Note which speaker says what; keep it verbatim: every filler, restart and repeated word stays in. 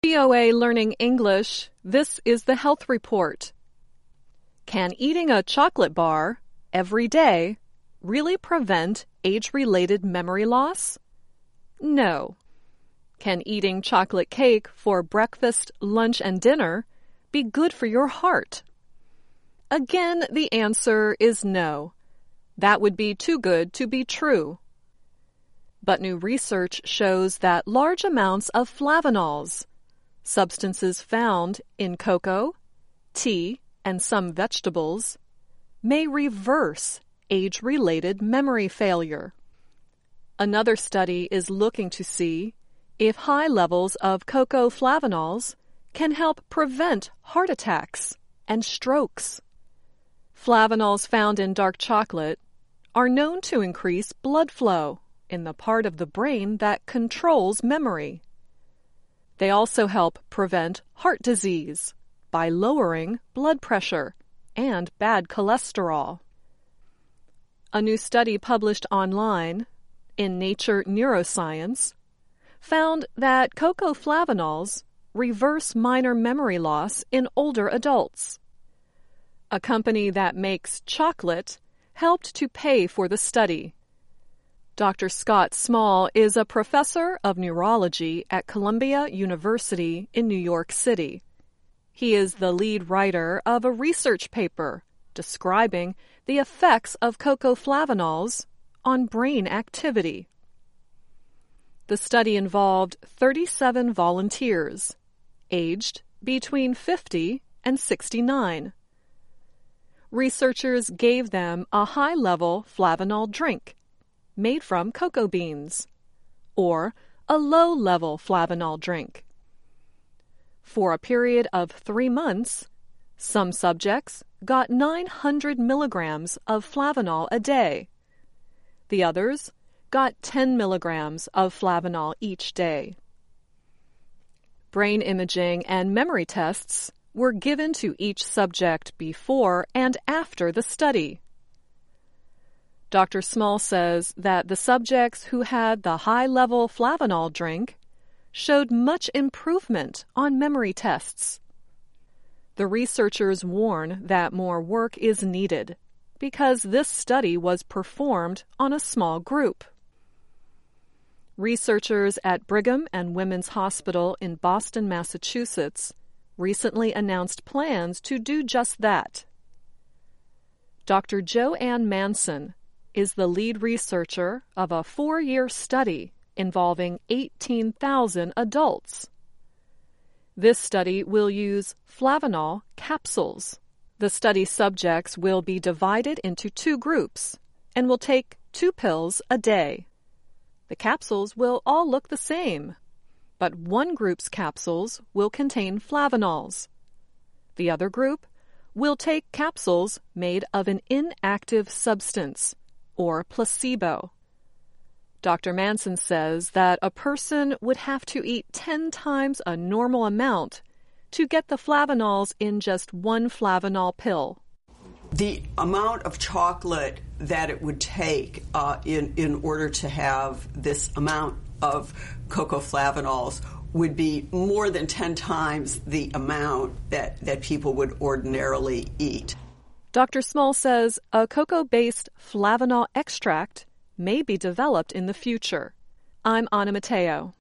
Speaker 1: V O A Learning English, this is the health report. Can eating a chocolate bar every day really prevent age-related memory loss? No. Can eating chocolate cake for breakfast, lunch, and dinner be good for your heart? Again, the answer is no. That would be too good to be true. But new research shows that large amounts of flavanols, substances found in cocoa, tea, and some vegetables, may reverse age-related memory failure. Another study is looking to see if high levels of cocoa flavanols can help prevent heart attacks and strokes. Flavanols found in dark chocolate are known to increase blood flow in the part of the brain that controls memory. They also help prevent heart disease by lowering blood pressure and bad cholesterol. A new study published online in Nature Neuroscience found that cocoa flavanols reverse minor memory loss in older adults. A company that makes chocolate helped to pay for the study. Doctor Scott Small is a professor of neurology at Columbia University in New York City. He is the lead writer of a research paper describing the effects of cocoa flavanols on brain activity. The study involved thirty-seven volunteers, aged between fifty and sixty-nine. Researchers gave them a high-level flavanol drink made from cocoa beans, or a low-level flavanol drink. For a period of three months, some subjects got nine hundred milligrams of flavanol a day. The others got ten milligrams of flavanol each day. Brain imaging and memory tests were given to each subject before and after the study. Doctor Small says that the subjects who had the high-level flavanol drink showed much improvement on memory tests. The researchers warn that more work is needed because this study was performed on a small group. Researchers at Brigham and Women's Hospital in Boston, Massachusetts, recently announced plans to do just that. Doctor Joanne Manson is the lead researcher of a four-year study involving eighteen thousand adults. This study will use flavanol capsules. The study subjects will be divided into two groups and will take two pills a day. The capsules will all look the same, but one group's capsules will contain flavanols. The other group will take capsules made of an inactive substance, or placebo. Doctor Manson says that a person would have to eat ten times a normal amount to get the flavanols in just one flavanol pill.
Speaker 2: The amount of chocolate that it would take uh, in, in order to have this amount of cocoa flavanols would be more than ten times the amount that, that people would ordinarily eat.
Speaker 1: Doctor Small says a cocoa-based flavanol extract may be developed in the future. I'm Anna Matteo.